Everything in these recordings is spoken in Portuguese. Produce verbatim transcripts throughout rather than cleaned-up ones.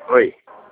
Oi.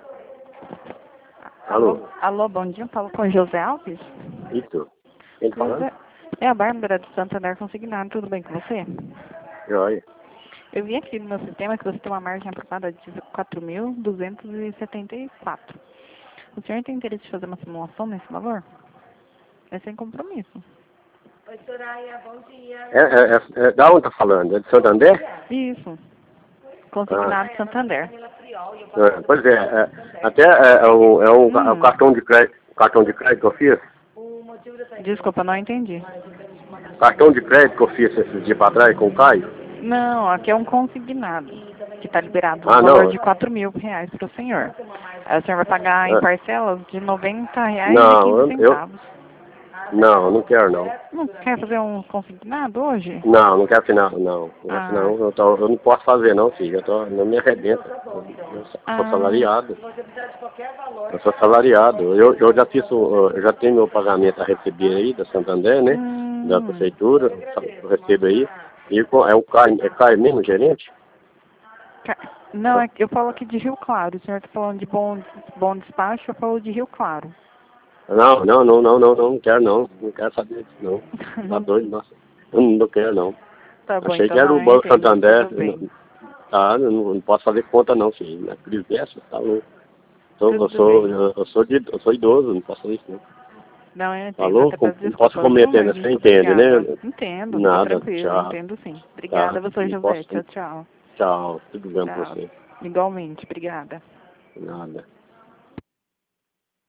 Alô? Alô, alô, bom dia, falo com o José Alves. Isso. Quem tá falando? José, é a Bárbara de Santander Consignado, tudo bem com você? Joia. Eu vi aqui no meu sistema que você tem uma margem aprovada de quatro mil duzentos e setenta e quatro. O senhor tem interesse de fazer uma simulação nesse valor? É sem compromisso. Oi, Soraya, bom dia. É, é, é, é, da onde tá falando? É de Santander? Isso. Consignado de Santander. É, pois é, é até é, é, o, é, o, é o Hum. cartão de crédito, cartão de crédito que eu fiz. Desculpa, não entendi. Cartão de crédito que eu fiz esses dias pra trás com o Caio. Não, aqui é um consignado, que está liberado Ah, no valor não. de quatro mil reais para o senhor. Aí o senhor vai pagar em É, parcelas de noventa reais e não, quinze eu, eu centavos. não, não quero não. Não quer fazer um consignado hoje? Não, não quero assinar, não. Não, Ah, não eu, tô, eu não posso fazer não, filho. Eu tô, não me arrebenta. Eu, eu sou ah, salariado. Eu sou salariado. Eu, eu já fiz, o- eu já tenho meu pagamento a receber aí da Santander, né? Da hum, prefeitura, eu recebo aí. E com- é o Caio, é Caio mesmo, gerente? ca- não, é que eu falo aqui de Rio Claro. O senhor está falando de bom, bom despacho, eu falo de Rio Claro. Não, não, não, não, não, não, não quero não. Não quero saber disso não. Tá Não, doido, nossa. Eu não, não quero não. tá bom, Achei então que era não, o eu Banco entendo, Santander. tudo Eu bem. não- Tá, eu não, não posso fazer conta não, filho. Na crise dessa, tá louco. Sou- Eu Tudo sou, bem. eu, eu sou, de, eu sou idoso, não posso fazer isso não. Não, eu entendo. Falou? Até Com- peço Não posso desculpas, viu? cometer, né? Mas Você muito entende, obrigada. né? Entendo, fica Nada, tranquilo, tchau. entendo sim. Tá, Obrigada, você, não José. posso. Tchau, tchau. Tchau, tudo bem com Tchau. você. Igualmente, obrigada. Nada.